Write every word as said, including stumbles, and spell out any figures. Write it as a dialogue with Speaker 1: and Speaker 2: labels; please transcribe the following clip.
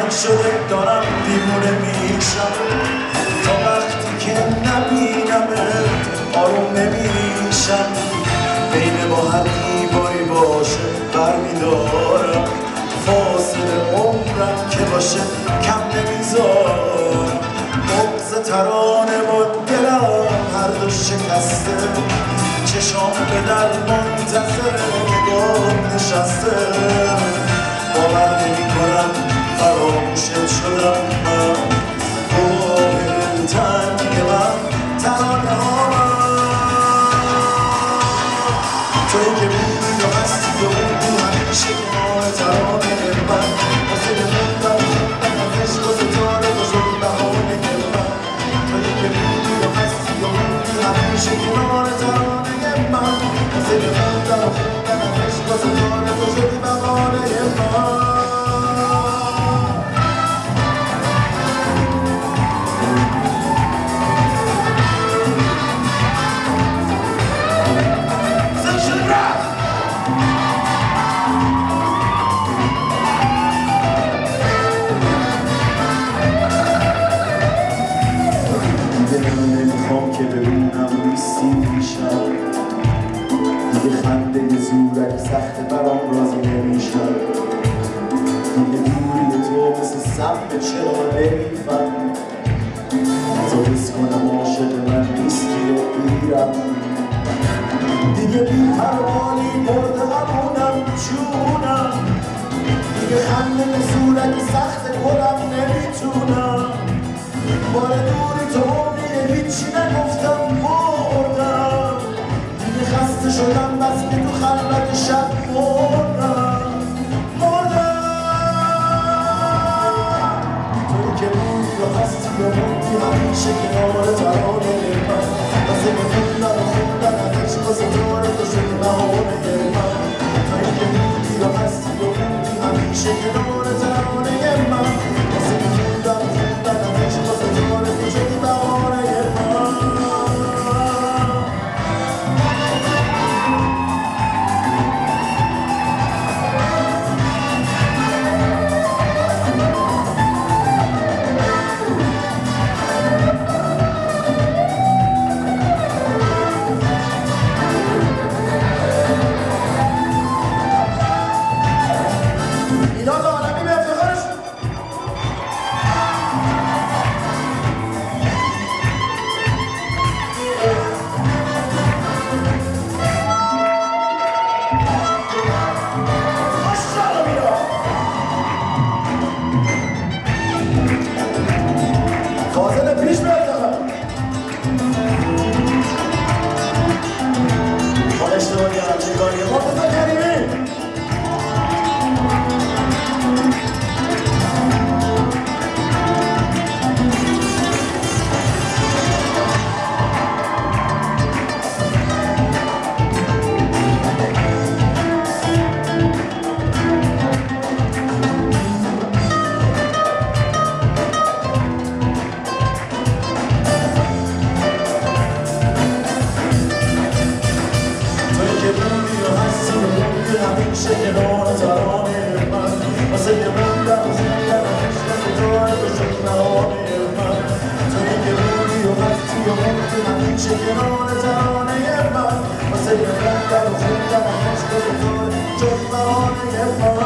Speaker 1: من شده دارم دیوونه میشم تا وقتی که نبینمت آروم نمیشم بین ما هر دیواری باشه برمیدارم فاصله عمرم که باشه کم نمیذارم بغض ترانه با دلم هر دو شکسته چشام به در منتظر نگاه نشسته باور نمی کنم فراموشت شدم من گواه دلتنگ من ترانه ها توی که بودی و هستی و بودی همیشه کنار ترانه من واسه موندم خوندم ازش واسه تاره تو شد بهانه من توی که بودی و هستی و بودی همیشه کنار ترانه من واسه موندم خوندم ازش واسه تاره تو شد بهانه من که ببینم نیستی میشم دیگه خنده زورک سخت برام راضی نمیشم دیگه دوری تو مثل سمت چرا نمیفهم تا حس کنم عاشق من نیستی و بیرم دیگه بی پروانی برده همونم جونم دیگه خنده زورک سخت خودم نمیتونم بار دوری تو هیچی نگفتم مردم دیگه خسته شدم بس که تو خلوت شب مردم مردم توی که بودی و هستی و موندی همیشه کنار ترانه من واسه خوندن و خوندن ازش واسه تاره تو شد بهانه من توی که بودی و هستی و موندی همیشه کنار ترانه من واسه خوندن و خوندن ازش واسه تاره تو شد بهانه همیشه کنار ترانه من واسه یه موندم خوندن ازش واسه تاره تو شد بهانه من توی که بودی و هستی و موندی همیشه کنار ترانه من واسه یه موندم خوندن ازش واسه تاره شد بهانه من